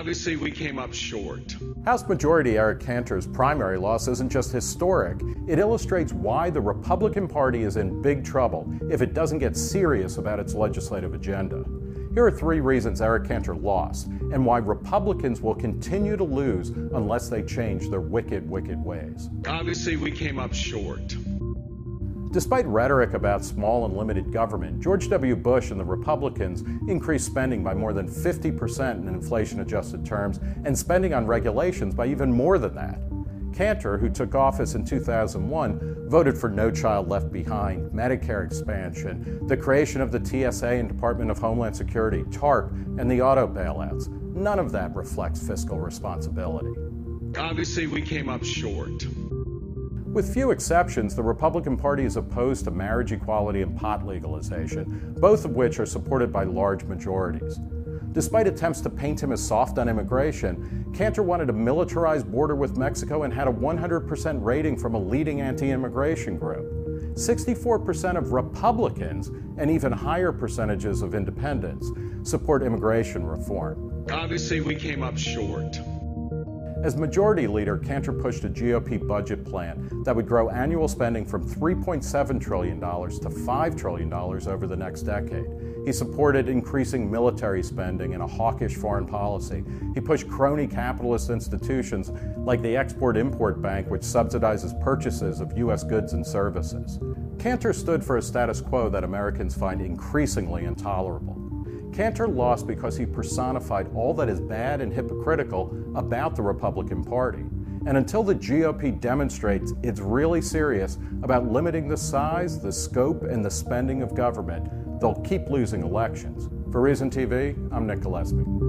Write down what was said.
Obviously, we came up short. House Majority Eric Cantor's primary loss isn't just historic, it illustrates why the Republican Party is in big trouble if it doesn't get serious about its legislative agenda. Here are 3 reasons Eric Cantor lost, and why Republicans will continue to lose unless they change their wicked, wicked ways. Obviously, we came up short. Despite rhetoric about small and limited government, George W. Bush and the Republicans increased spending by more than 50% in inflation-adjusted terms, and spending on regulations by even more than that. Cantor, who took office in 2001, voted for No Child Left Behind, Medicare expansion, the creation of the TSA and Department of Homeland Security, TARP, and the auto bailouts. None of that reflects fiscal responsibility. Obviously, we came up short. With few exceptions, the Republican Party is opposed to marriage equality and pot legalization, both of which are supported by large majorities. Despite attempts to paint him as soft on immigration, Cantor wanted a militarized border with Mexico and had a 100% rating from a leading anti-immigration group. 64% of Republicans, and even higher percentages of independents, support immigration reform. Obviously, we came up short. As Majority Leader, Cantor pushed a GOP budget plan that would grow annual spending from $3.7 trillion to $5 trillion over the next decade. He supported increasing military spending and a hawkish foreign policy. He pushed crony capitalist institutions like the Export-Import Bank, which subsidizes purchases of U.S. goods and services. Cantor stood for a status quo that Americans find increasingly intolerable. Cantor lost because he personified all that is bad and hypocritical about the Republican Party. And until the GOP demonstrates it's really serious about limiting the size, the scope, and the spending of government, they'll keep losing elections. For Reason TV, I'm Nick Gillespie.